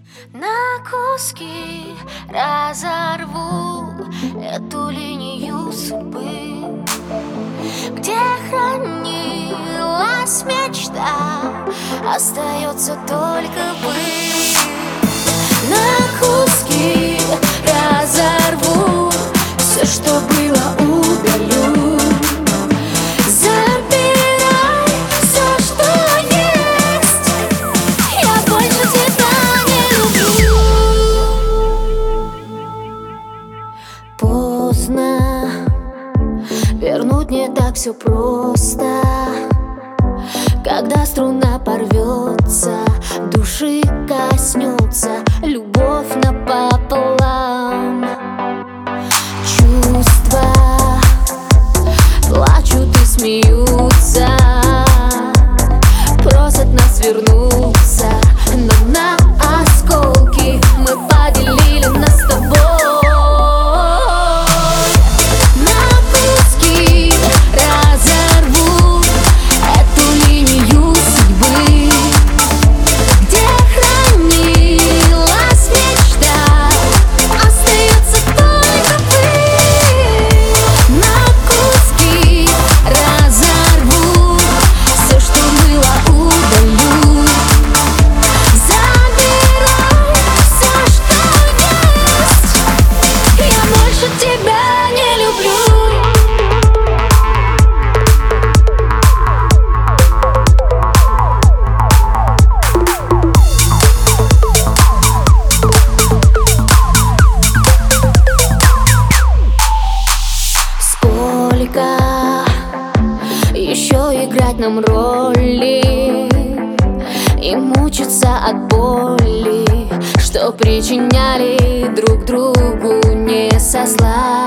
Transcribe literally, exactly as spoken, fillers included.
На куски разорву эту линию судьбы, где хранилась мечта, остается только пыль. На куски разорву все, что было, удалю. Забирай все, что есть, я больше тебя не люблю. Поздно, вернуть не так все просто. Когда струна порвется, души коснется любовь напополам. Чувства плачут и смеются, просят нас вернуться, но на осколки мы поделили нас с тобой. Еще играть нам роли и мучиться от боли, что причиняли друг другу не со зла.